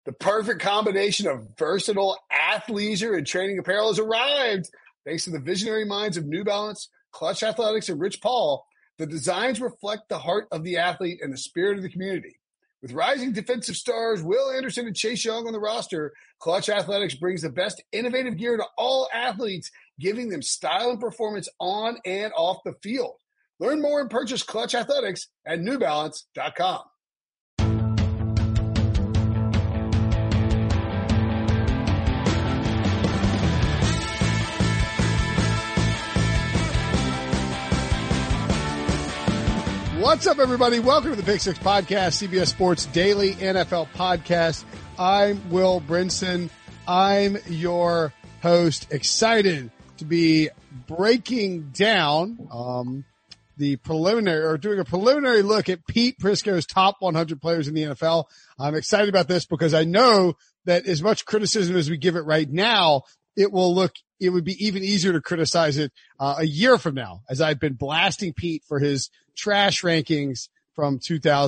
The perfect combination of versatile athleisure and training apparel has arrived. Thanks to the visionary minds of New Balance, Clutch Athletics, and Rich Paul, the designs reflect the heart of the athlete and the spirit of the community. With rising defensive stars Will Anderson and Chase Young on the roster, Clutch Athletics brings the best innovative gear to all athletes, giving them style and performance on and off the field. Learn more and purchase Clutch Athletics at newbalance.com. What's up, everybody? Welcome to the Pick Six Podcast, CBS Sports Daily NFL Podcast. I'm Will Brinson. I'm your host. Excited to be breaking down the preliminary, or doing a preliminary look at Pete Prisco's top 100 players in the NFL. I'm excited about this because I know that as much criticism as we give it right now, it would be even easier to criticize it a year from now, as I've been blasting Pete for his trash rankings from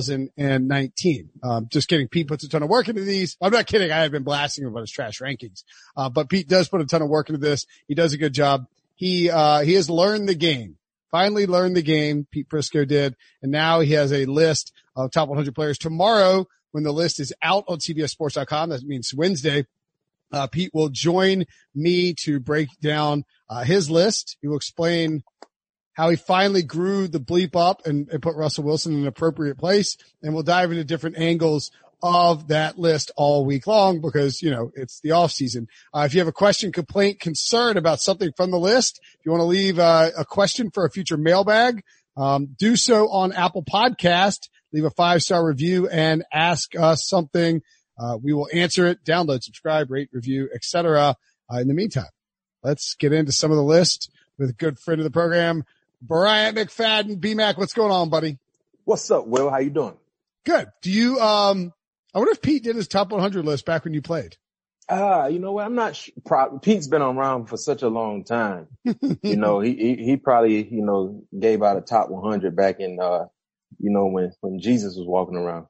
2019. Just kidding. Pete puts a ton of work into these. I'm not kidding. I have been blasting him about his trash rankings. But Pete does put a ton of work into this. He does a good job. He has learned the game, finally learned the game. Pete Prisco did. And now he has a list of top 100 players. Tomorrow, when the list is out on CBSSports.com, that means Wednesday, Pete will join me to break down his list. He will explain how he finally grew the bleep up and put Russell Wilson in an appropriate place. And we'll dive into different angles of that list all week long because, you know, it's the off season. If you have a question, complaint, concern about something from the list, if you want to leave a question for a future mailbag, do so on Apple Podcast, leave a 5-star review and ask us something. We will answer it, download, subscribe, rate, review, etc. In the meantime, let's get into some of the list with a good friend of the program, Bryant McFadden. B-Mac, what's going on, buddy? What's up, Will? How you doing? Good. Do you, I wonder if Pete did his top 100 list back when you played. You know what? I'm not sure. Pete's been around for such a long time. You know, he probably, you know, gave out a top 100 back in, you know, when Jesus was walking around.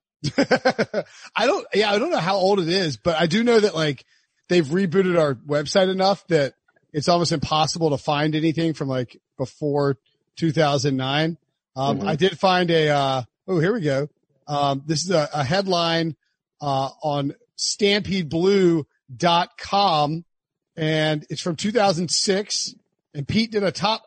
I don't know how old it is, but I do know that like they've rebooted our website enough that it's almost impossible to find anything from like before 2009. I did find here we go. This is a headline, on StampedeBlue.com, and it's from 2006. And Pete did a top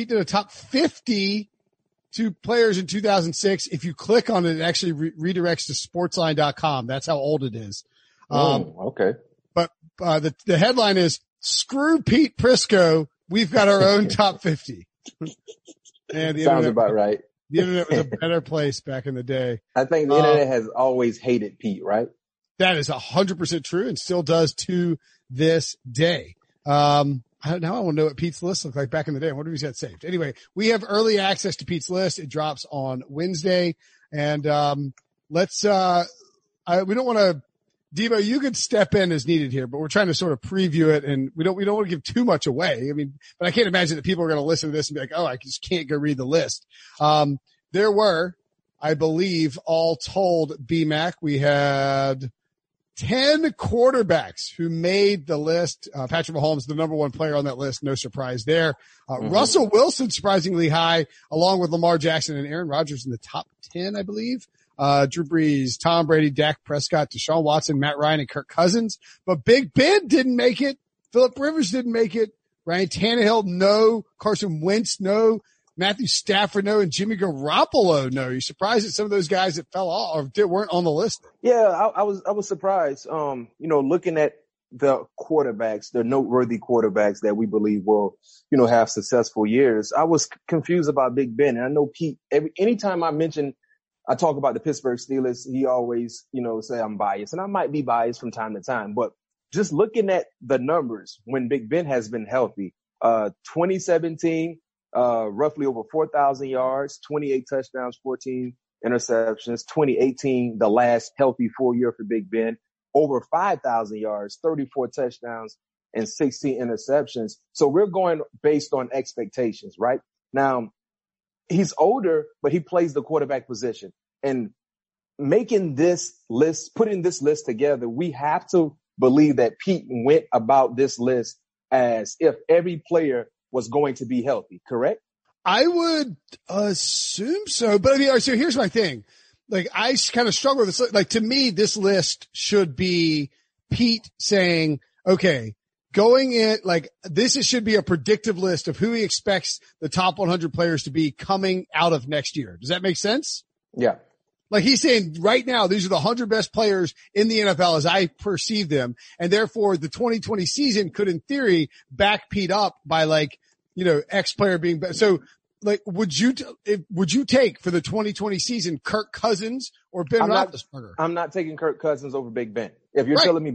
50 to players in 2006. If you click on it, it actually redirects to sportsline.com. That's how old it is. Okay. But, the headline is screw Pete Prisco. We've got our own top 50. And sounds about right. The internet was a better place back in the day. I think the internet has always hated Pete, right? That is 100% true and still does to this day. Now I want to know what Pete's list looked like back in the day. I wonder if he's got saved. Anyway, we have early access to Pete's list. It drops on Wednesday. And, we don't want to, Devo, you could step in as needed here, but we're trying to sort of preview it and we don't want to give too much away. I mean, but I can't imagine that people are going to listen to this and be like, oh, I just can't go read the list. There were, I believe, all told, B-Mac, we had 10 quarterbacks who made the list. Patrick Mahomes, the number one player on that list. No surprise there. Russell Wilson, surprisingly high, along with Lamar Jackson and Aaron Rodgers in the top 10, I believe. Drew Brees, Tom Brady, Dak Prescott, Deshaun Watson, Matt Ryan, and Kirk Cousins. But Big Ben didn't make it. Phillip Rivers didn't make it. Ryan Tannehill, no. Carson Wentz, no. Matthew Stafford, no. And Jimmy Garoppolo, no. You're surprised at some of those guys that fell off or weren't on the list? Yeah, I was surprised. You know, looking at the quarterbacks, the noteworthy quarterbacks that we believe will, you know, have successful years. I was confused about Big Ben. And I know Pete, anytime I talk about the Pittsburgh Steelers, he always, you know, say I'm biased, and I might be biased from time to time, but just looking at the numbers when Big Ben has been healthy, 2017, roughly over 4,000 yards, 28 touchdowns, 14 interceptions. 2018, the last healthy full year for Big Ben, over 5,000 yards, 34 touchdowns, and 16 interceptions. So we're going based on expectations, right? Now, he's older, but he plays the quarterback position. And making this list, putting this list together, we have to believe that Pete went about this list as if every player was going to be healthy, correct? I would assume so, but I mean, all right, so here's my thing. Like, I kind of struggle with this. Like, to me, this list should be Pete saying, okay, going in, like, this should be a predictive list of who he expects the top 100 players to be coming out of next year. Does that make sense? Yeah. Like, he's saying right now, these are the 100 best players in the NFL as I perceive them. And therefore the 2020 season could, in theory, back Pete up by, like, you know, X player being better. So, like, would you take for the 2020 season Kirk Cousins or Ben Roethlisberger? I'm not taking Kirk Cousins over Big Ben. If you're telling me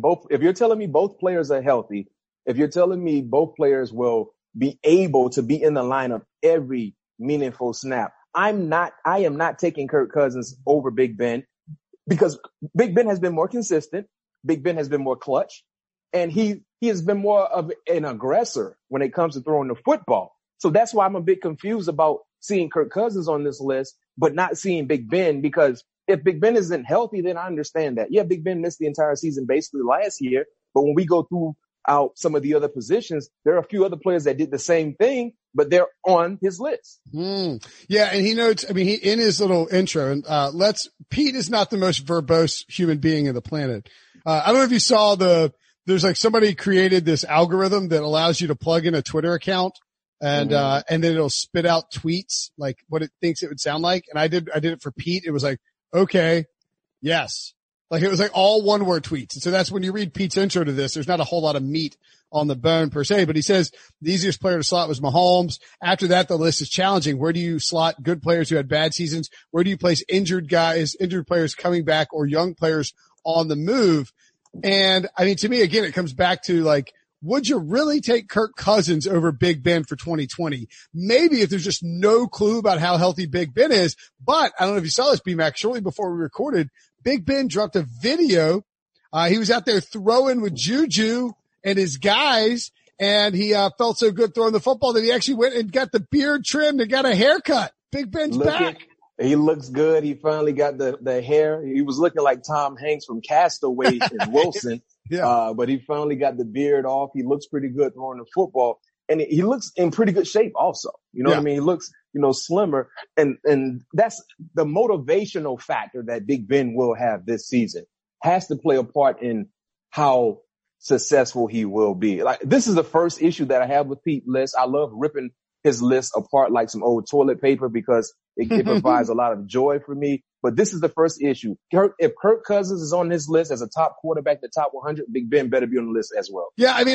both players are healthy, if you're telling me both players will be able to be in the lineup every meaningful snap, I am not taking Kirk Cousins over Big Ben because Big Ben has been more consistent. Big Ben has been more clutch, and he has been more of an aggressor when it comes to throwing the football. So that's why I'm a bit confused about seeing Kirk Cousins on this list, but not seeing Big Ben, because if Big Ben isn't healthy, then I understand that. Yeah, Big Ben missed the entire season basically last year, but when we go through out some of the other positions, there are a few other players that did the same thing, but they're on his list. Yeah. And he notes, I mean, he, in his little intro, and, Pete is not the most verbose human being in the planet. I don't know if you saw there's like somebody created this algorithm that allows you to plug in a Twitter account and then it'll spit out tweets, like what it thinks it would sound like. And I did it for Pete. It was like, okay, yes. Like, it was like all one word tweets. And so that's when you read Pete's intro to this, there's not a whole lot of meat on the bone per se, but he says the easiest player to slot was Mahomes. After that, the list is challenging. Where do you slot good players who had bad seasons? Where do you place injured players coming back, or young players on the move? And I mean, to me, again, it comes back to, like, would you really take Kirk Cousins over Big Ben for 2020? Maybe if there's just no clue about how healthy Big Ben is. But I don't know if you saw this, B-Mac, shortly before we recorded, Big Ben dropped a video. He was out there throwing with Juju and his guys, and he felt so good throwing the football that he actually went and got the beard trimmed and got a haircut. Big Ben's back. He looks good. He finally got the hair. He was looking like Tom Hanks from Castaway and Wilson. Yeah. But he finally got the beard off. He looks pretty good throwing the football, and he looks in pretty good shape also. You know what I mean? He looks, slimmer, and that's the motivational factor that Big Ben will have this season has to play a part in how successful he will be. Like, this is the first issue that I have with Pete's list. I love ripping his list apart like some old toilet paper because it provides a lot of joy for me. But this is the first issue. If Kirk Cousins is on this list as a top quarterback, the top 100, Big Ben better be on the list as well. Yeah, I mean,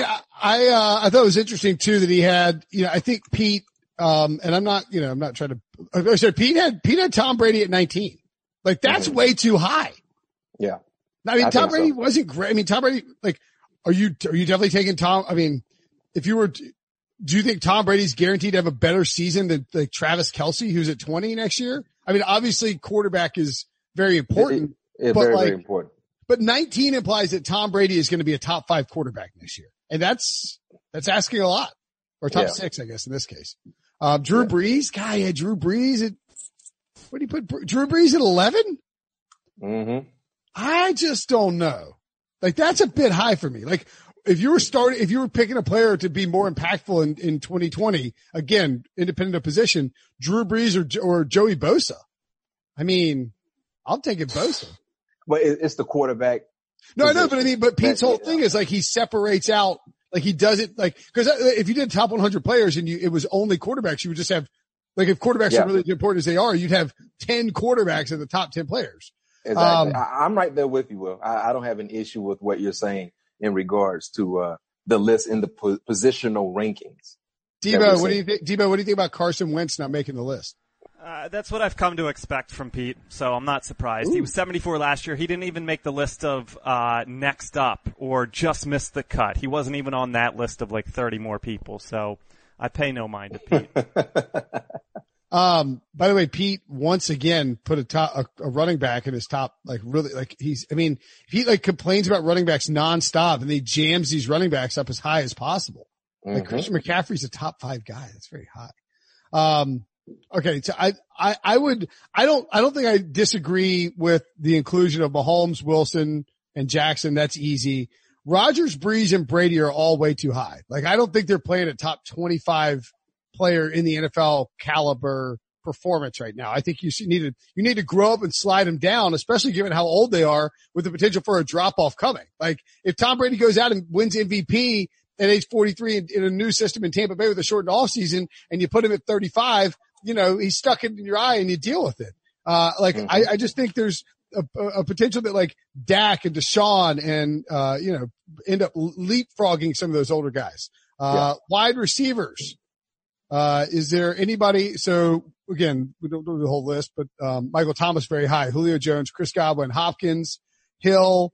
I thought it was interesting too that he had, I think Pete, and I'm not trying to, I said Pete had Tom Brady at 19. Like, that's way too high. Yeah. I mean, Tom Brady wasn't great. I mean, Tom Brady, like, are you definitely taking Tom? I mean, if you were, do you think Tom Brady's guaranteed to have a better season than, like, Travis Kelce, who's at 20 next year? I mean, obviously quarterback is very important. Very important. But 19 implies that Tom Brady is going to be a top 5 quarterback next year. And that's asking a lot. Or top 6, I guess, in this case. Drew Brees, Drew Brees at, what do you put Drew Brees at 11? Mm-hmm. I just don't know. Like, that's a bit high for me. Like, if you were picking a player to be more impactful in 2020, again, independent of position, Drew Brees or Joey Bosa. I mean, I'll take it Bosa. But it's the quarterback. No, position. I know, but Pete's whole thing is, like, he separates out, like, he does it, like, cause if you did top 100 players and it was only quarterbacks, you would just have, like, if quarterbacks are really as important as they are, you'd have 10 quarterbacks in the top 10 players. Exactly. I'm right there with you, Will. I don't have an issue with what you're saying in regards to the list in the positional rankings. Debo, what do you think? Debo, what do you think about Carson Wentz not making the list? That's what I've come to expect from Pete, so I'm not surprised. Ooh. He was 74 last year. He didn't even make the list of next up or just missed the cut. He wasn't even on that list of like 30 more people, so I pay no mind to Pete. By the way, Pete once again put a running back in his top, like, really, like, he like complains about running backs nonstop and he jams these running backs up as high as possible. Mm-hmm. Like, Christian McCaffrey's a top 5 guy. That's very high. Okay. So I don't think I disagree with the inclusion of Mahomes, Wilson, and Jackson. That's easy. Rodgers, Breeze, and Brady are all way too high. Like, I don't think they're playing a top 25 player in the NFL caliber performance right now. I think you need to grow up and slide them down, especially given how old they are, with the potential for a drop off coming. Like, if Tom Brady goes out and wins MVP at age 43 in a new system in Tampa Bay with a shortened off season, and you put him at 35, he's stuck in your eye and you deal with it. I just think there's a potential that like Dak and Deshaun and, end up leapfrogging some of those older guys. Wide receivers. Is there anybody? So again, we don't do the whole list, but, Michael Thomas very high, Julio Jones, Chris Godwin, Hopkins, Hill,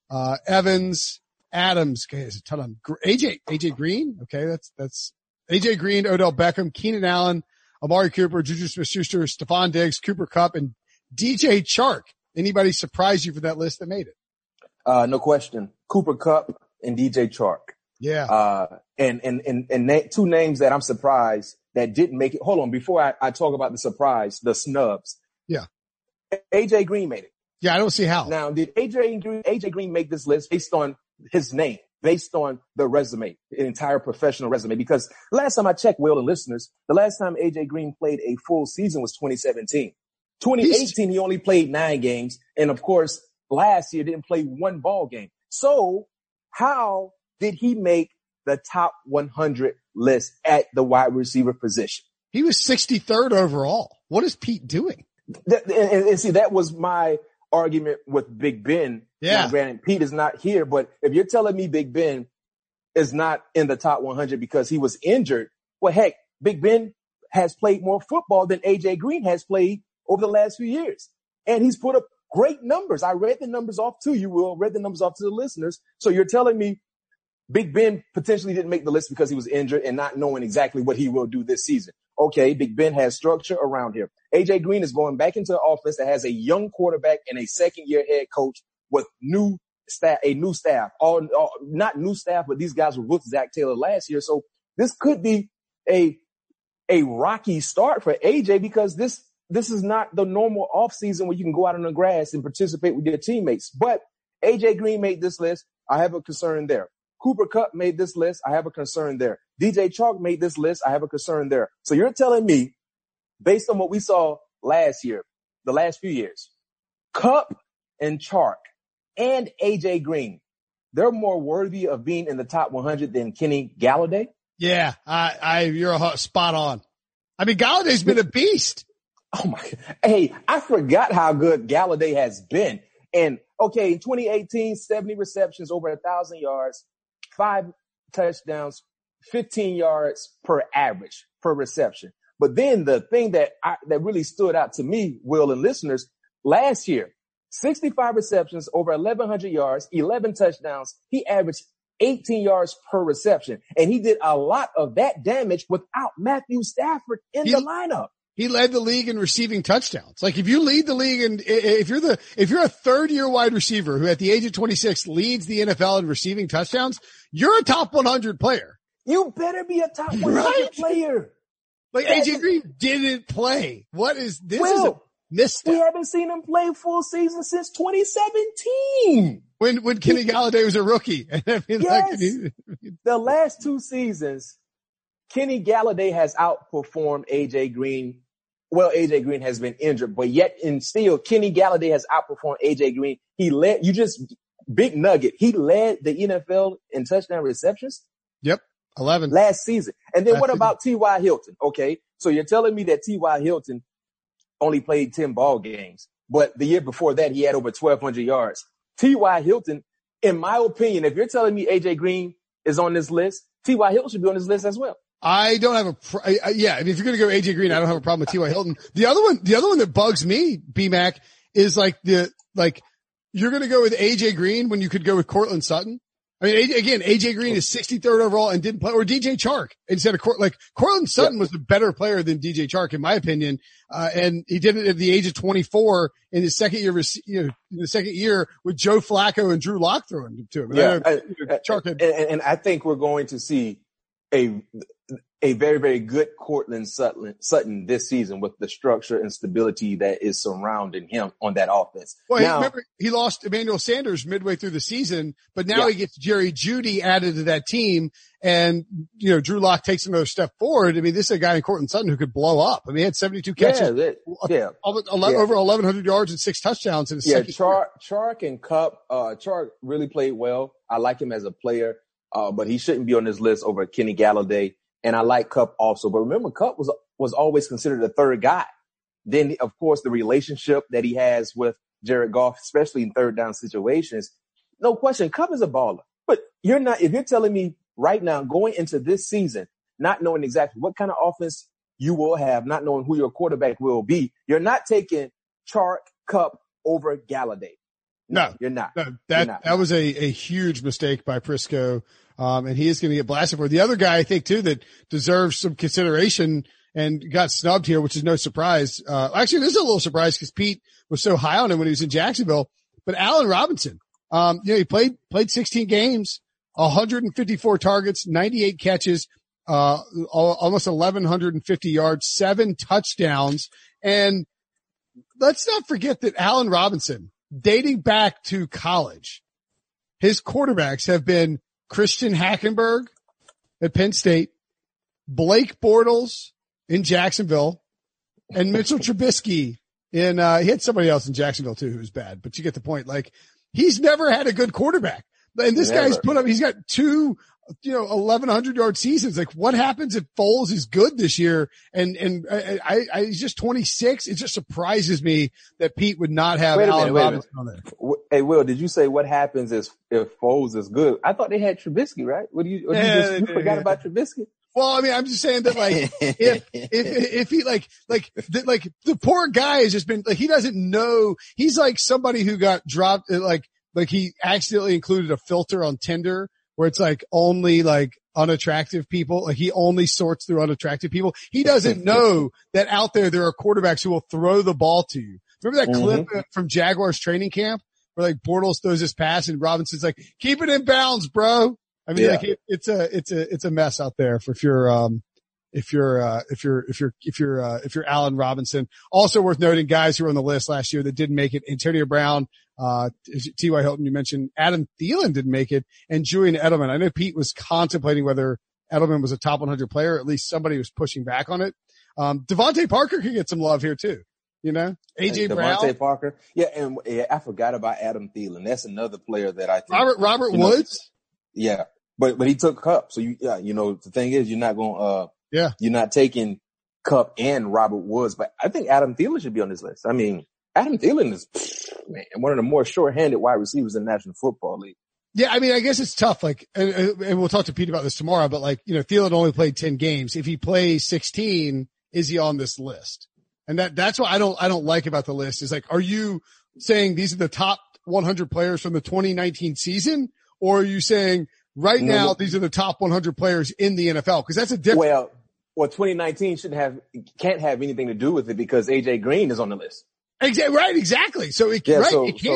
Evans, Adams. Okay. There's a ton of AJ Green. Okay. That's AJ Green, Odell Beckham, Keenan Allen, Amari Cooper, Juju Smith-Schuster, Stephon Diggs, Cooper Kupp, and DJ Chark. Anybody surprise you for that list that made it? No question. Cooper Kupp and DJ Chark. Yeah. And two names that I'm surprised that didn't make it. Hold on. Before I talk about the surprise, the snubs. Yeah. AJ Green made it. Yeah. I don't see how. Now, did AJ Green make this list based on his name, based on the resume, an entire professional resume? Because last time I checked, Will and listeners, the last time AJ Green played a full season was 2017. 2018, he only played 9 games. And of course, last year didn't play 1 ball game. So how did he make the top 100 list at the wide receiver position? He was 63rd overall. What is Pete doing? And see, that was my argument with Big Ben. Yeah. Now, granted, Pete is not here, but if you're telling me Big Ben is not in the top 100 because he was injured, well, heck, Big Ben has played more football than AJ Green has played over the last few years. And he's put up great numbers. I read the numbers off to you, Will, read the numbers off to the listeners. So you're telling me Big Ben potentially didn't make the list because he was injured and not knowing exactly what he will do this season. Okay, Big Ben has structure around him. AJ Green is going back into an offense that has a young quarterback and a second-year head coach with a new staff. All not new staff, but these guys were with Zach Taylor last year. So this could be a rocky start for AJ because this is not the normal offseason where you can go out on the grass and participate with your teammates. But AJ Green made this list. I have a concern there. Cooper Kupp made this list. I have a concern there. DJ Chark made this list. I have a concern there. So you're telling me, based on what we saw last year, the last few years, Kupp and Chark and AJ Green, they're more worthy of being in the top 100 than Kenny Galladay? Yeah, you're spot on. I mean, Galladay's been a beast. Oh my God. Hey, I forgot how good Galladay has been. And okay, in 2018, 70 receptions, over 1,000 yards, 5 touchdowns, 15 yards per average per reception. But then the thing that really stood out to me, Will and listeners, last year, 65 receptions, over 1,100 yards, 11 touchdowns. He averaged 18 yards per reception. And he did a lot of that damage without Matthew Stafford in the lineup. He led the league in receiving touchdowns. Like if you lead the league and if you're a 3rd-year wide receiver who at the age of 26 leads the NFL in receiving touchdowns, you're a top 100 player. You better be a top 100 player. Like AJ Green didn't play. What is this? Will, is a misstep. We haven't seen him play full season since 2017. When Kenny Galladay was a rookie. I mean, yes. The last 2 seasons, Kenny Galladay has outperformed AJ Green. Well, AJ Green has been injured, but yet and still, Kenny Galladay has outperformed AJ Green. Big nugget. He led the NFL in touchdown receptions. Yep. 11 last season. And then what about T.Y. Hilton? Okay. So you're telling me that T.Y. Hilton only played 10 ball games, but the year before that, he had over 1,200 yards. T.Y. Hilton, in my opinion, if you're telling me AJ Green is on this list, T.Y. Hilton should be on this list as well. I don't have if you're going to go AJ Green, I don't have a problem with T.Y. Hilton. The other one that bugs me, B-Mac, is you're going to go with AJ Green when you could go with Cortland Sutton. I mean, AJ Green is 63rd overall and didn't play, or DJ Chark instead of Cortland Sutton was a better player than DJ Chark in my opinion. And he did it at the age of 24 in his second year, with Joe Flacco and Drew Lock throwing to him. And I think we're going to see a very, very good Cortland Sutton this season with the structure and stability that is surrounding him on that offense. Well, remember, he lost Emmanuel Sanders midway through the season, but now he gets Jerry Jeudy added to that team. And, Drew Lock takes another step forward. I mean, this is a guy in Cortland Sutton who could blow up. I mean, he had 72 catches, over 1,100 yards and 6 touchdowns in his second year. Chark and Kupp, Chark really played well. I like him as a player, but he shouldn't be on this list over Kenny Galladay. And I like Kupp also. But remember, Kupp was always considered a third guy. Then, of course, the relationship that he has with Jared Goff, especially in third down situations, no question, Kupp is a baller. But if you're telling me right now, going into this season, not knowing exactly what kind of offense you will have, not knowing who your quarterback will be, you're not taking Chark, Kupp over Galladay. No, you're not. No, that was a huge mistake by Prisco. And he is going to get blasted for it. The other guy I think too that deserves some consideration and got snubbed here, which is no surprise. Actually, this is a little surprise because Pete was so high on him when he was in Jacksonville, but Allen Robinson, he played 16 games, 154 targets, 98 catches, almost 1,150 yards, 7 touchdowns. And let's not forget that Allen Robinson, dating back to college, his quarterbacks have been Christian Hackenberg at Penn State, Blake Bortles in Jacksonville, and Mitchell Trubisky he had somebody else in Jacksonville too who was bad, but you get the point. Like, he's never had a good quarterback. And this guy's he's got 2, 1,100 yard seasons. Like, what happens if Foles is good this year? And he's just 26. It just surprises me that Pete would not have Allen Robinson on there. Hey, Will, did you say what happens if Foles is good? I thought they had Trubisky, right? You forgot about Trubisky? Well, I mean, I'm just saying that, like, if he the poor guy has just been, like, he doesn't know. He's like somebody who got dropped, like he accidentally included a filter on Tinder where it's like only like unattractive people. Like, he only sorts through unattractive people. He doesn't know that out there are quarterbacks who will throw the ball to you. Remember that clip from Jaguars training camp where, like, Bortles throws his pass and Robinson's like, keep it in bounds, bro. I mean, like, it's a mess out there if you're Allen Robinson. Also worth noting, guys who were on the list last year that didn't make it: Antonio Brown, T.Y. Hilton, you mentioned. Adam Thielen didn't make it, and Julian Edelman. I know Pete was contemplating whether Edelman was a top 100 player. At least somebody was pushing back on it. Devontae Parker could get some love here too. AJ Brown. Devontae Parker. Yeah. And I forgot about Adam Thielen. That's another player that I think. Robert Woods. Yeah. But he took Kupp. So the thing is, you're not going, you're not taking Kupp and Robert Woods, but I think Adam Thielen should be on this list. I mean, Adam Thielen is, one of the more short-handed wide receivers in the National Football League. Yeah. I mean, I guess it's tough. Like, and we'll talk to Pete about this tomorrow, but, like, Thielen only played 10 games. If he plays 16, is he on this list? And that's what I don't like about the list is, like, are you saying these are the top 100 players from the 2019 season? Or are you saying, right now, these are the top 100 players in the NFL? Because that's a different. Well, 2019 can't have anything to do with it because AJ Green is on the list. Right, exactly. So it can't.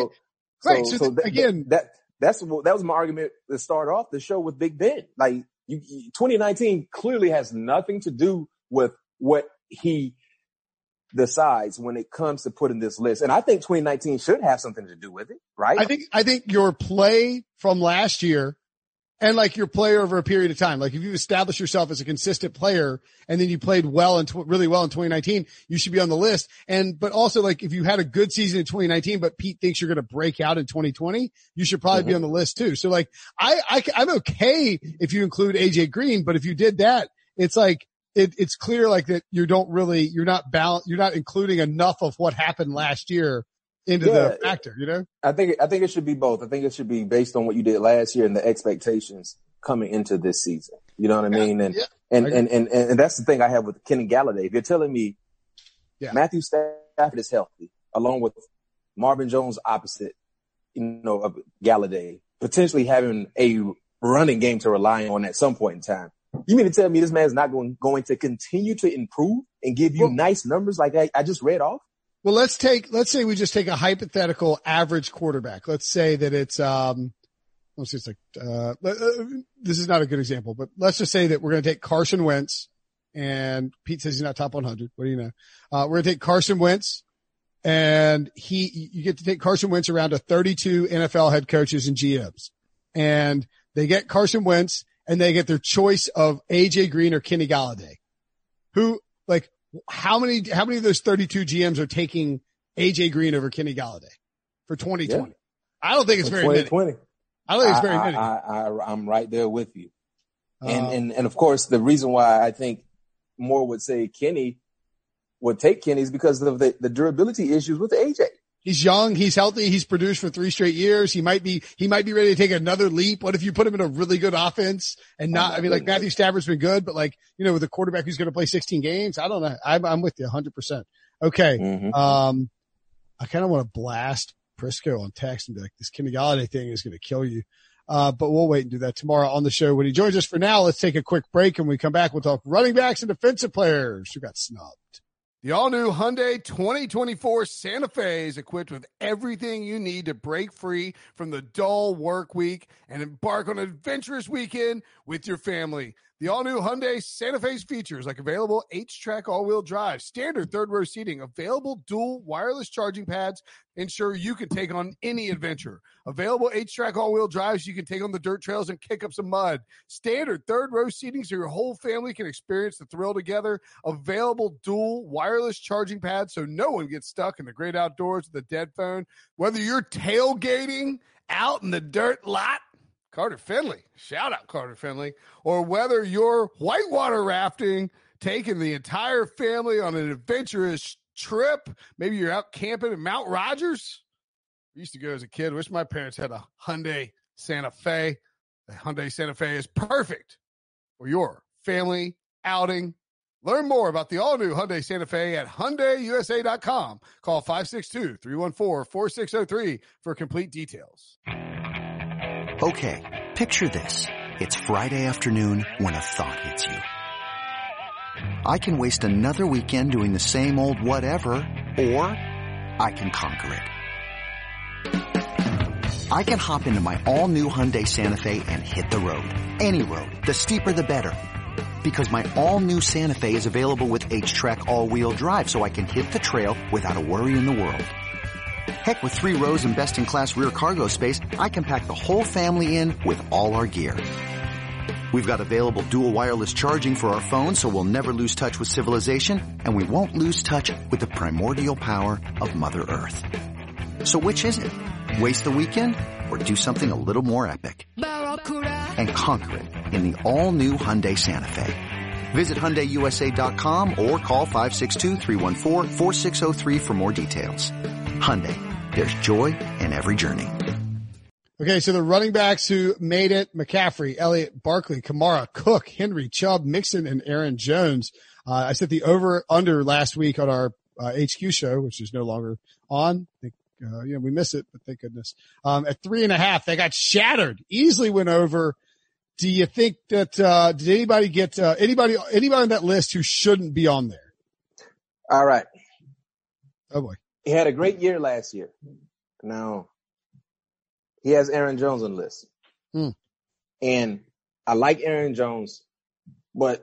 That was my argument to start off the show with Big Ben. Like, 2019 clearly has nothing to do with what he decides when it comes to putting this list. And I think 2019 should have something to do with it, right? I think your play from last year and, like, your play over a period of time, like, if you establish yourself as a consistent player and then you played really well in 2019, you should be on the list. But also, like, if you had a good season in 2019, but Pete thinks you're going to break out in 2020, you should probably be on the list too. So, like, I'm okay if you include AJ Green, but if you did that, it's like, it's clear, like, that you're not including enough of what happened last year into the factor, I think it should be both. I think it should be based on what you did last year and the expectations coming into this season. You know what I mean? And that's the thing I have with Kenny Galladay. If you're telling me Matthew Stafford is healthy, along with Marvin Jones opposite, of Galladay, potentially having a running game to rely on at some point in time. You mean to tell me this man's not going to continue to improve and give you nice numbers like I just read off? Well, let's say we just take a hypothetical average quarterback. Let's say that it's, let's see, it's like, this is not a good example, but let's just say that we're going to take Carson Wentz, and Pete says he's not top 100. What do you know? We're going to take Carson Wentz, and you get to take Carson Wentz around to 32 NFL head coaches and GMs, and they get Carson Wentz, and they get their choice of AJ Green or Kenny Galladay. Who, like, how many of those 32 GMs are taking AJ Green over Kenny Galladay for 2020? Yeah. I don't think it's very many. I don't think it's very many. I'm right there with you. And of course, the reason why I think more would say Kenny would take Kenny is because of the durability issues with AJ. He's young. He's healthy. He's produced for 3 straight years. He might be ready to take another leap. What if you put him in a really good offense and not, I mean, like Matthew Stafford's been good, but like, you know, with a quarterback who's going to play 16 games, I don't know. I'm with you 100%. Okay. Mm-hmm. I kind of want to blast Prisco on text and be like, this Kenny Galladay thing is going to kill you. But we'll wait and do that tomorrow on the show when he joins us. For now, let's take a quick break, and when we come back, we'll talk running backs and defensive players who got snubbed. The all-new Hyundai 2024 Santa Fe is equipped with everything you need to break free from the dull work week and embark on an adventurous weekend with your family. The all-new Hyundai Santa Fe's features like available H-Track all-wheel drive, standard third-row seating, available dual wireless charging pads, ensure you can take on any adventure. Available H-Track all-wheel drives you can take on the dirt trails and kick up some mud. Standard third-row seating so your whole family can experience the thrill together. Available dual wireless charging pads so no one gets stuck in the great outdoors with a dead phone. Whether you're tailgating out in the dirt lot, Carter Finley, shout out Carter Finley, or whether you're whitewater rafting, taking the entire family on an adventurous trip, maybe you're out camping in Mount Rogers. I used to go as a kid. Wish my parents had a Hyundai Santa Fe. The Hyundai Santa Fe is perfect for your family outing. Learn more about the all-new Hyundai Santa Fe at HyundaiUSA.com. Call 562-314-4603 for complete details. Okay, picture this. It's Friday afternoon when a thought hits you. I can waste another weekend doing the same old whatever, or I can conquer it. I can hop into my all-new Hyundai Santa Fe and hit the road. Any road. The steeper the better. Because my all-new Santa Fe is available with H-Track all-wheel drive, so I can hit the trail without a worry in the world. Heck, with 3 rows and best-in-class rear cargo space, I can pack the whole family in with all our gear. We've got available dual wireless charging for our phones, so we'll never lose touch with civilization, and we won't lose touch with the primordial power of Mother Earth. So which is it? Waste the weekend or do something a little more epic? And conquer it in the all-new Hyundai Santa Fe. Visit HyundaiUSA.com or call 562-314-4603 for more details. Hyundai, there's joy in every journey. Okay, so the running backs who made it, McCaffrey, Elliott, Barkley, Kamara, Cook, Henry, Chubb, Mixon, and Aaron Jones. I set the over-under last week on our HQ show, which is no longer on. I think, we miss it, but thank goodness. At 3.5, they got shattered, easily went over. Do you think that, did anybody get, anybody on that list who shouldn't be on there? All right. Oh boy. He had a great year last year. Now, he has Aaron Jones on the list. And I like Aaron Jones, but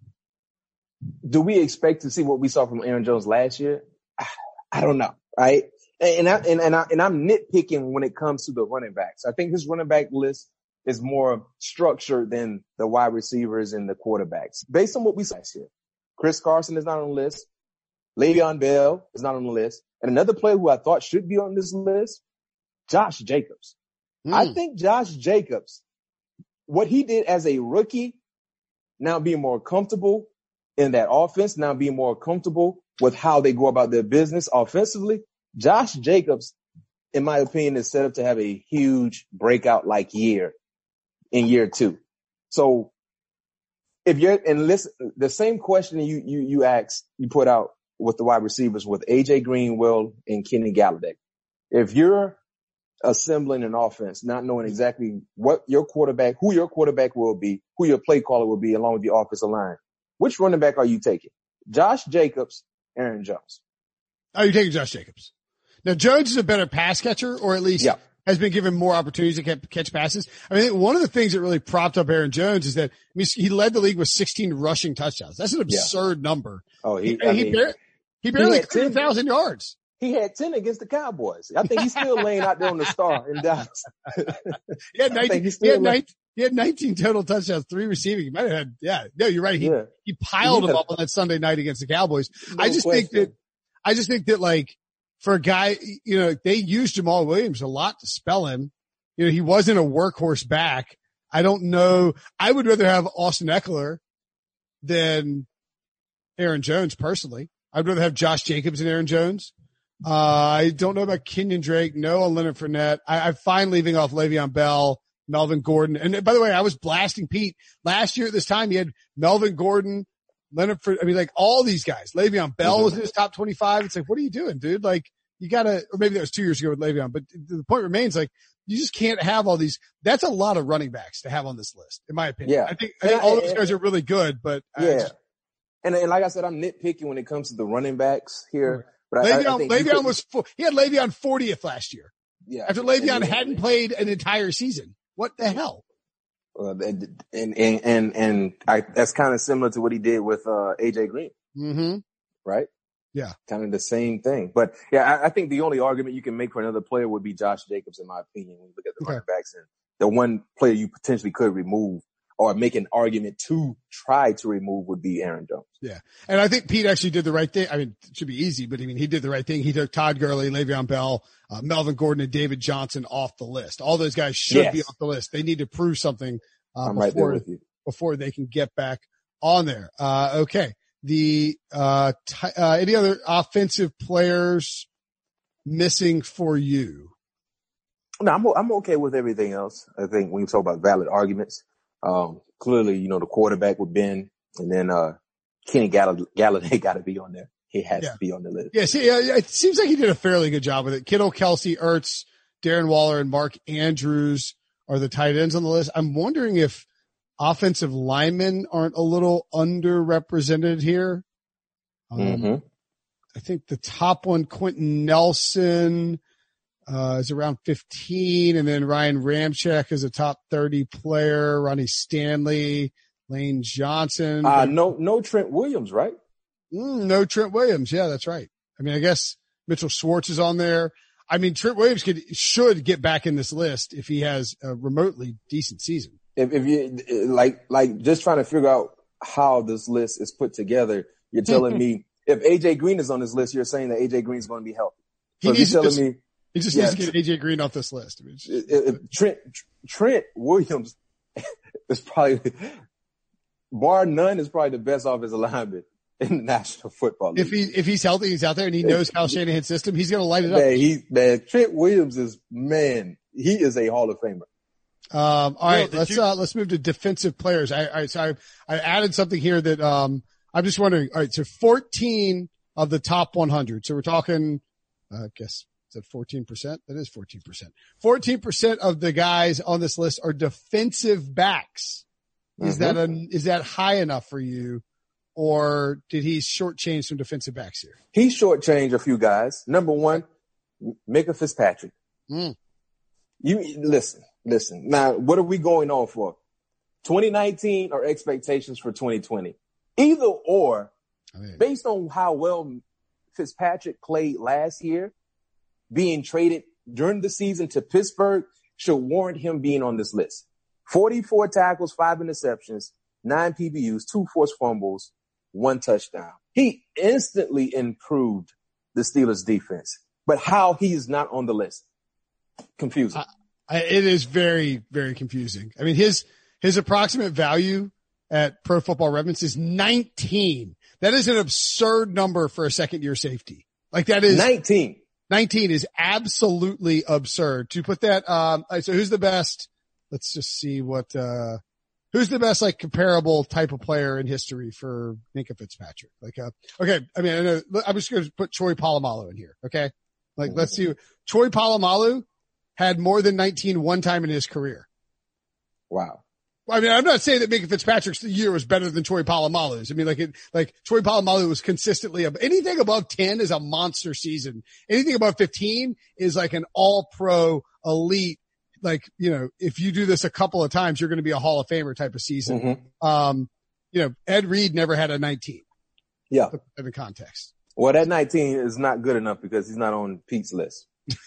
do we expect to see what we saw from Aaron Jones last year? I don't know, right? And I'm nitpicking when it comes to the running backs. I think his running back list is more structured than the wide receivers and the quarterbacks. Based on what we saw last year, Chris Carson is not on the list. Le'Veon Bell is not on the list. And another player who I thought should be on this list, Josh Jacobs. I think Josh Jacobs, what he did as a rookie, now being more comfortable in that offense, now being more comfortable with how they go about their business offensively, Josh Jacobs, in my opinion, is set up to have a huge breakout-like year in year 2. So if you're, and listen, the same question you asked, you put out with the wide receivers with AJ Green, Will, and Kenny Galladay. If you're assembling an offense, not knowing exactly what your quarterback, who your quarterback will be, who your play caller will be along with the offensive line, which running back are you taking? Josh Jacobs, Aaron Jones. Oh, you're taking Josh Jacobs. Now, Jones is a better pass catcher, or at least has been given more opportunities to catch passes. I mean, one of the things that really propped up Aaron Jones is that he led the league with 16 rushing touchdowns. That's an absurd number. Oh, he barely cleared 1,000 yards. He had 10 against the Cowboys. I think he's still laying out there on the star in Dallas. He had 19 total touchdowns, 3 receiving. He might have had, you're right. He piled them up on that Sunday night against the Cowboys. I just think that like, for a guy, they used Jamal Williams a lot to spell him. He wasn't a workhorse back. I don't know. I would rather have Austin Eckler than Aaron Jones personally. I'd rather have Josh Jacobs than Aaron Jones. I don't know about Kenyon Drake. No on Leonard Fournette. I'm fine leaving off Le'Veon Bell, Melvin Gordon. And by the way, I was blasting Pete last year at this time. He had Melvin Gordon, Leonard Fournette. I mean, like all these guys. Le'Veon Bell was in his top 25. It's like, what are you doing, dude? Like, you gotta, or maybe that was 2 years ago with Le'Veon, but the point remains, like, you just can't have all these. That's a lot of running backs to have on this list, in my opinion. Yeah. I think all those guys are really good, but and like I said, I'm nitpicky when it comes to the running backs here. But Le'Veon he had Le'Veon 40th last year. Yeah. After Le'Veon hadn't played an entire season. What the hell? That's kind of similar to what he did with AJ Green. Mm-hmm. Right? Yeah. Kind of the same thing. But yeah, I think the only argument you can make for another player would be Josh Jacobs, in my opinion, when you look at the running backs. And the one player you potentially could remove or make an argument to try to remove would be Aaron Jones. Yeah. And I think Pete actually did the right thing. I mean, it should be easy, but I mean, he did the right thing. He took Todd Gurley, Le'Veon Bell, Melvin Gordon, and David Johnson off the list. All those guys should be off the list. They need to prove something I'm right there with you. Before they can get back on there. Okay. Any other offensive players missing for you? No, I'm okay with everything else. I think when you talk about valid arguments, clearly, the quarterback with Ben, and then Kenny Galladay got to be on there. He has to be on the list. Yeah, it seems like he did a fairly good job with it. Kittle, Kelsey, Ertz, Darren Waller, and Mark Andrews are the tight ends on the list. I'm wondering if offensive linemen aren't a little underrepresented here. I think the top one, Quentin Nelson, is around 15, and then Ryan Ramczyk is a top 30 player. Ronnie Stanley, Lane Johnson. No Trent Williams, right? No Trent Williams. Yeah, that's right. I mean, I guess Mitchell Schwartz is on there. I mean, Trent Williams should get back in this list if he has a remotely decent season. If you like just trying to figure out how this list is put together, you're telling me if AJ Green is on this list, you're saying that AJ Green is going to be healthy. So He just needs to get AJ Green off this list. I mean, Trent Williams is probably, bar none, is probably the best offensive lineman in the National Football League. If he's healthy, he's out there, and he knows Kyle Shanahan's system, he's going to light it up. Trent Williams he is a Hall of Famer. All right, let's move to defensive players. I added something here that I'm just wondering. All right, so 14 of the top 100. So we're talking, I guess. Is that 14%? That is 14%. 14% of the guys on this list are defensive backs. Is that high enough for you, or did he shortchange some defensive backs here? He shortchanged a few guys. Number one, Minkah Fitzpatrick. You listen. Now, what are we going on for? 2019 or expectations for 2020? Either or, based on how well Fitzpatrick played last year, being traded during the season to Pittsburgh should warrant him being on this list. 44 tackles, 5 interceptions, 9 PBUs, 2 forced fumbles, 1 touchdown. He instantly improved the Steelers defense, but how he is not on the list? Confusing. It is very, very confusing. I mean, his approximate value at Pro Football Reference is 19. That is an absurd number for a second year safety. Like that is 19. 19 is absolutely absurd. To put that, so who's the best? Let's just see who's the best like comparable type of player in history for Minkah Fitzpatrick? Okay. I mean, I'm just going to put Troy Polamalu in here. Okay. Let's see. Troy Polamalu had more than 19 one time in his career. Wow. I mean, I'm not saying that Minkah Fitzpatrick's year was better than Troy Polamalu's. I mean, Troy Polamalu was consistently anything above 10 is a monster season. Anything above 15 is like an all pro elite, like, if you do this a couple of times, you're going to be a Hall of Famer type of season. Mm-hmm. Ed Reed never had a 19. Yeah. In the context. Well, that 19 is not good enough because he's not on Pete's list.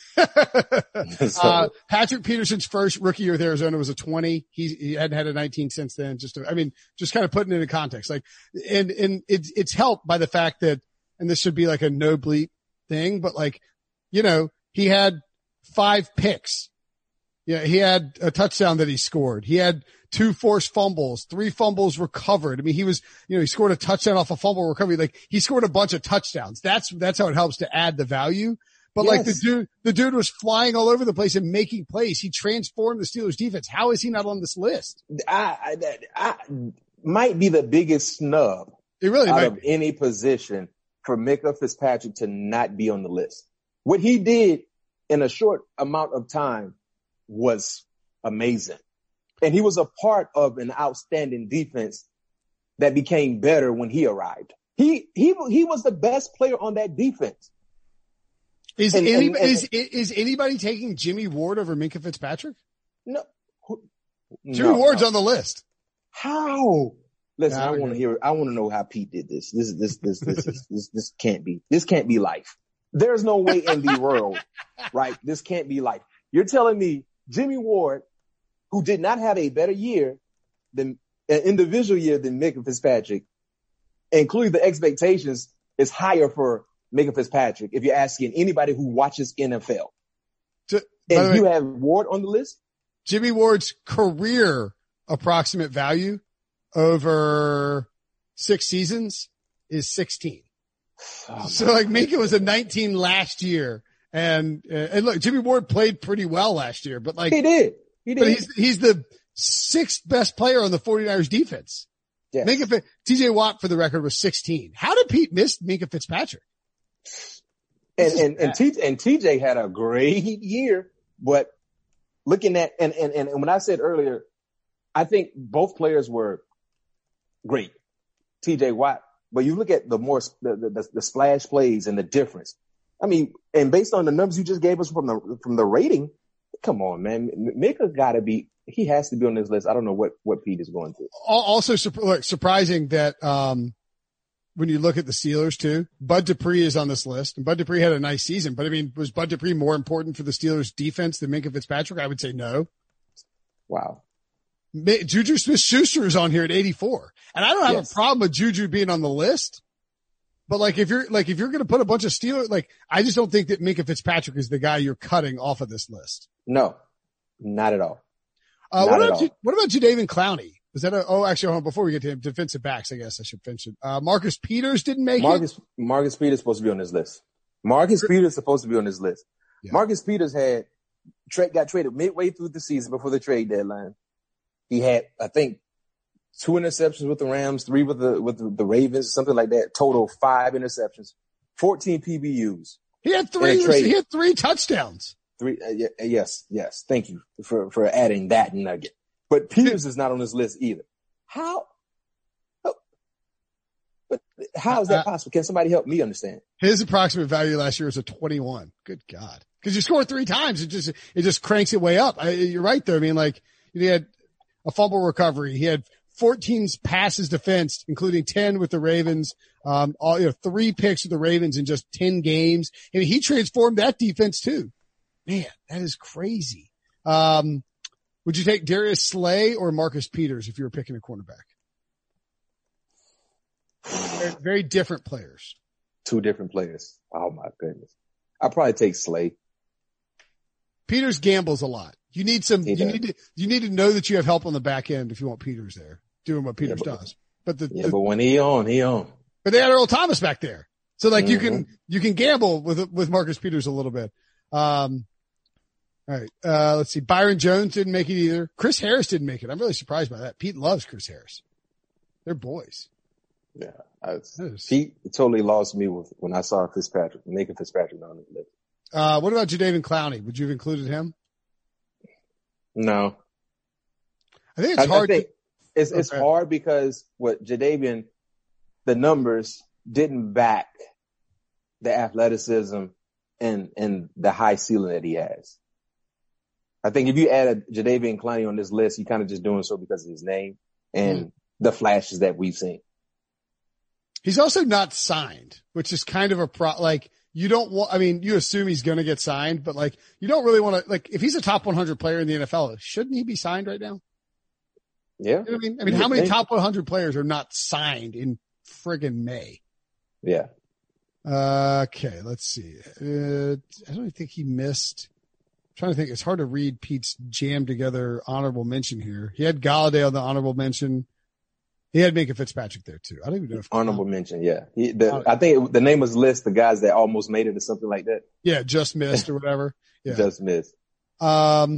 Patrick Peterson's first rookie year with Arizona was a 20. He hadn't had a 19 since then. Just kind of putting it in context. Like, and it's helped by the fact that, and this should be like a no bleep thing, but like, he had 5 picks. Yeah, he had a touchdown that he scored. He had 2 forced fumbles, 3 fumbles recovered. I mean, he was, he scored a touchdown off a fumble recovery. Like, he scored a bunch of touchdowns. That's how it helps to add the value. But like the dude was flying all over the place and making plays. He transformed the Steelers defense. How is he not on this list? I might be the biggest snub it really out might of any position for Minkah Fitzpatrick to not be on the list. What he did in a short amount of time was amazing. And he was a part of an outstanding defense that became better when he arrived. He was the best player on that defense. Is anybody taking Jimmy Ward over Minkah Fitzpatrick? No. Jimmy Ward's on the list. How? Listen, I want to know how Pete did this. This can't be life. There's no way in the world, right? This can't be life. You're telling me Jimmy Ward, who did not have a better year than an individual year than Minkah Fitzpatrick, including the expectations is higher for Minkah Fitzpatrick if you're asking anybody who watches NFL. And you have Ward on the list? Jimmy Ward's career approximate value over 6 seasons is 16. So like Minkah was a 19 last year. And look, Jimmy Ward played pretty well last year, but like he did. But he's the 6th best player on the 49ers defense. Yes. TJ Watt for the record was 16. How did Pete miss Minkah Fitzpatrick? And TJ had a great year, but looking at, and when I said earlier, I think both players were great. TJ Watt, but you look at the splash plays and the difference. I mean, and based on the numbers you just gave us from the rating, come on, man. Minkah he has to be on this list. I don't know what Pete is going through. Also surprising that, when you look at the Steelers too, Bud Dupree is on this list, and Bud Dupree had a nice season, but I mean, was Bud Dupree more important for the Steelers defense than Minkah Fitzpatrick? I would say no. Wow. Juju Smith-Schuster is on here at 84. And I don't have a problem with Juju being on the list. But like, if you're going to put a bunch of Steelers, like, I just don't think that Minkah Fitzpatrick is the guy you're cutting off of this list. No, not at all. What about Jadeveon Clowney? Is that actually, hold on, before we get to him, defensive backs, I guess I should finish it. Marcus Peters didn't make it. Marcus Peters is supposed to be on this list. Yeah. Marcus Peters got traded midway through the season before the trade deadline. He had, I think, 2 interceptions with the Rams, 3 with the Ravens, something like that. Total 5 interceptions, 14 PBUs. He had 3 touchdowns. 3. Yes. Thank you for adding that nugget. But Peters is not on this list either. How? But how is that possible? Can somebody help me understand? His approximate value last year was a 21. Good God. Cause you score 3 times. It just cranks it way up. You're right there. I mean, like, he had a fumble recovery. He had 14 passes defensed, including 10 with the Ravens. 3 picks with the Ravens in just 10 games. And he transformed that defense too. Man, that is crazy. Would you take Darius Slay or Marcus Peters if you were picking a cornerback? They're very different players. 2 different players. Oh my goodness. I'd probably take Slay. Peters gambles a lot. You need to know that you have help on the back end if you want Peters there doing what Peters does. But but when he on. But they had Earl Thomas back there. So like you can gamble with Marcus Peters a little bit. All right. Let's see. Byron Jones didn't make it either. Chris Harris didn't make it. I'm really surprised by that. Pete loves Chris Harris. They're boys. Yeah. Pete totally lost me when I saw Minkah Fitzpatrick on the list. What about Jadeveon Clowney? Would you have included him? No. I think it's hard. It's hard because Jadeveon, the numbers didn't back the athleticism and the high ceiling that he has. I think if you add Jadeveon Clowney on this list, you're kind of just doing so because of his name and the flashes that we've seen. He's also not signed, which is kind of you don't want, I mean, you assume he's going to get signed, but like, you don't really want to, like, if he's a top 100 player in the NFL, shouldn't he be signed right now? Yeah. You know what I mean? I mean, how many top 100 players are not signed in friggin' May? Yeah. Okay, let's see. I don't think he missed. I'm trying to think. It's hard to read Pete's jammed together honorable mention here. He had Galladay on the honorable mention. He had Minka Fitzpatrick there too. I don't even know if honorable mention. Yeah. I think the name was list the guys that almost made it or something like that. Yeah. Just missed or whatever. Yeah. Just missed. Yeah.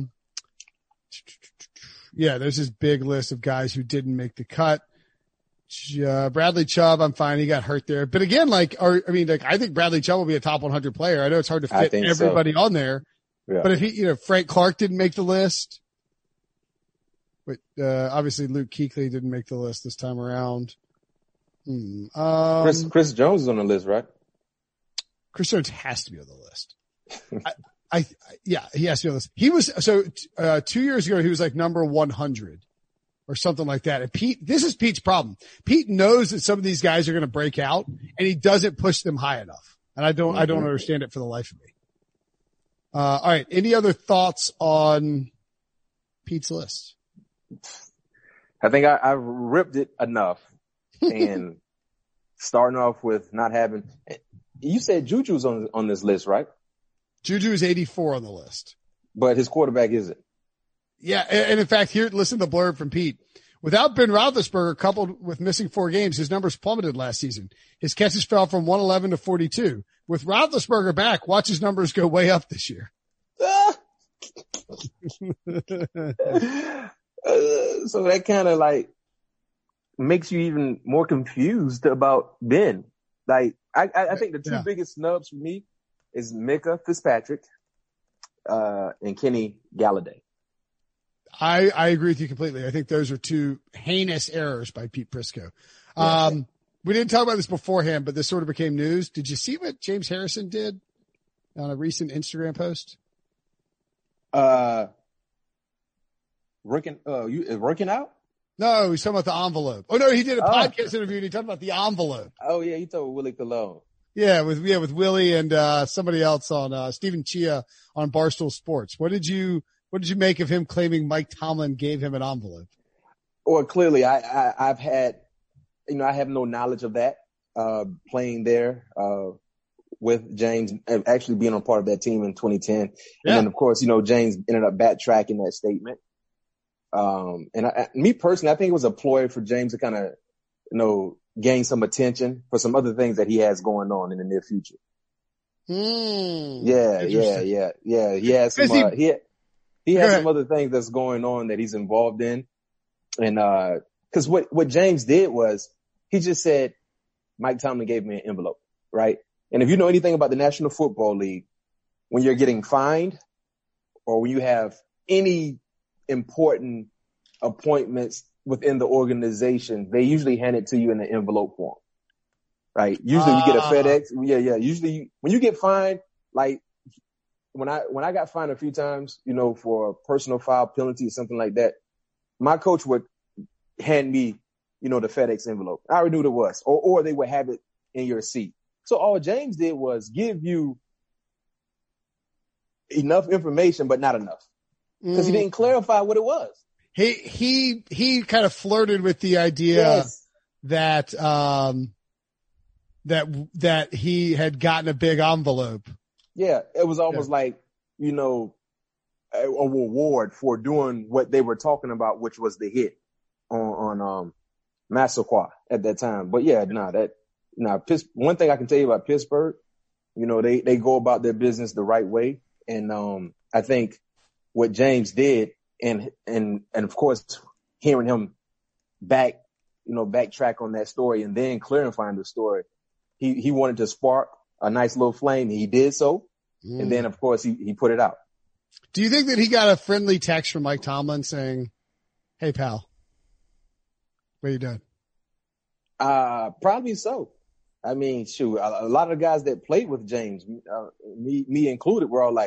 There's this big list of guys who didn't make the cut. Bradley Chubb, I'm fine. He got hurt there. But again, I think Bradley Chubb will be a top 100 player. I know it's hard to fit everybody on there, but if Frank Clark didn't make the list, but, obviously Luke Kuechly didn't make the list this time around. Chris Jones is on the list, right? Chris Jones has to be on the list. He has to be on the list. He was, 2 years ago, he was like number 100. Or something like that. And this is Pete's problem. Pete knows that some of these guys are going to break out and he doesn't push them high enough. And I don't understand it for the life of me. All right. Any other thoughts on Pete's list? I think I ripped it enough and starting off with not having, you said Juju's on this list, right? Juju is 84 on the list, but his quarterback isn't. Yeah, and in fact, here, listen to the blurb from Pete. Without Ben Roethlisberger, coupled with missing 4 games, his numbers plummeted last season. His catches fell from 111 to 42. With Roethlisberger back, watch his numbers go way up this year. So that kind of makes you even more confused about Ben. I think the two biggest snubs for me is Minka Fitzpatrick, and Kenny Galladay. I agree with you completely. I think those are 2 heinous errors by Pete Prisco. We didn't talk about this beforehand, but this sort of became news. Did you see what James Harrison did on a recent Instagram post? Working out? No, he's talking about the envelope. Oh no, he did a podcast interview and he talked about the envelope. Oh yeah, he told Willie Colon. Yeah, with Willie and somebody else on Stephen Chia on Barstool Sports. What did you make of him claiming Mike Tomlin gave him an envelope? Well, clearly I've had, I have no knowledge of that, playing there, with James, actually being a part of that team in 2010. And then of course, James ended up backtracking that statement. Me personally, I think it was a ploy for James to kind of, gain some attention for some other things that he has going on in the near future. Yeah. He has some, he has some other things that's going on that he's involved in. And, cause what James did was he just said, Mike Tomlin gave me an envelope, right? And if you know anything about the National Football League, when you're getting fined or when you have any important appointments within the organization, they usually hand it to you in an envelope form, right? Usually you get a FedEx. Yeah. Usually when you get fined, like when I got fined a few times, for a personal foul penalty or something like that, my coach would hand me, the FedEx envelope. I already knew what it was, or they would have it in your seat. So all James did was give you enough information, but not enough, because he didn't clarify what it was. He kind of flirted with the idea that he had gotten a big envelope. Yeah. It was almost like, a reward for doing what they were talking about, which was the hit on Massaquoi at that time. But one thing I can tell you about Pittsburgh, they go about their business the right way. And, I think what James did, and of course, hearing him backtrack on that story and then clarifying the story, he wanted to spark a nice little flame. He did so. And then of course he put it out. Do you think that he got a friendly text from Mike Tomlin saying, "Hey pal, what are you doing?" Probably so. I mean, shoot, a lot of the guys that played with James, me included, were all like,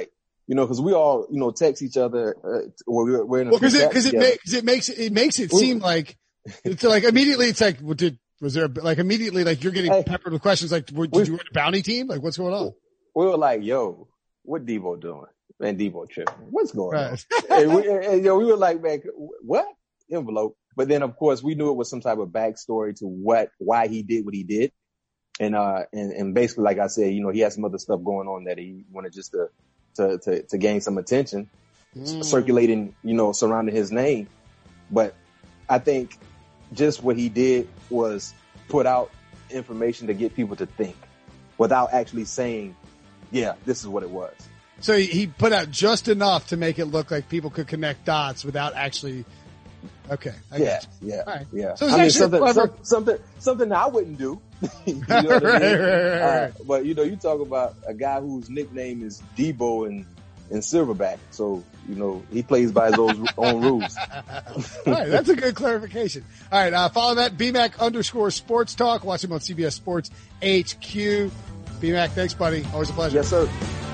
cause we all, text each other, or we're in a cause it makes it seem like, it's like immediately it's like, was there like immediately like you're getting peppered with questions like, did you run a bounty team? Like what's going on? We were like, yo, what Debo doing? Man, Debo tripping. What's going on? And we were like, man, what? Envelope. But then of course we knew it was some type of backstory to why he did what he did. And basically, like I said, he had some other stuff going on that he wanted just to gain some attention, circulating, surrounding his name. But I think just what he did was put out information to get people to think without actually saying, yeah, this is what it was. So he put out just enough to make it look like people could connect dots without actually. Okay. Yeah. So I mean, something I wouldn't do. You know what I mean? Right. But you talk about a guy whose nickname is Debo and Silverback. So, he plays by his own rules. All right. That's a good clarification. All right. Follow that BMAC_sports talk. Watch him on CBS Sports HQ. BMAC, thanks, buddy. Always a pleasure. Yes, sir.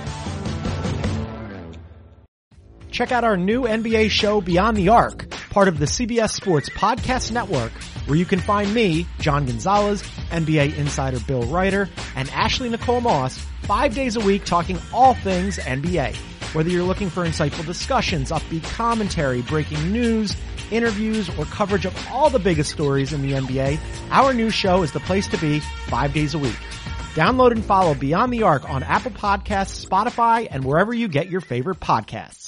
Check out our new NBA show, Beyond the Arc, part of the CBS Sports Podcast Network, where you can find me, John Gonzalez, NBA insider Bill Ryder, and Ashley Nicole Moss 5 days a week talking all things NBA. Whether you're looking for insightful discussions, upbeat commentary, breaking news, interviews, or coverage of all the biggest stories in the NBA, our new show is the place to be 5 days a week. Download and follow Beyond the Arc on Apple Podcasts, Spotify, and wherever you get your favorite podcasts.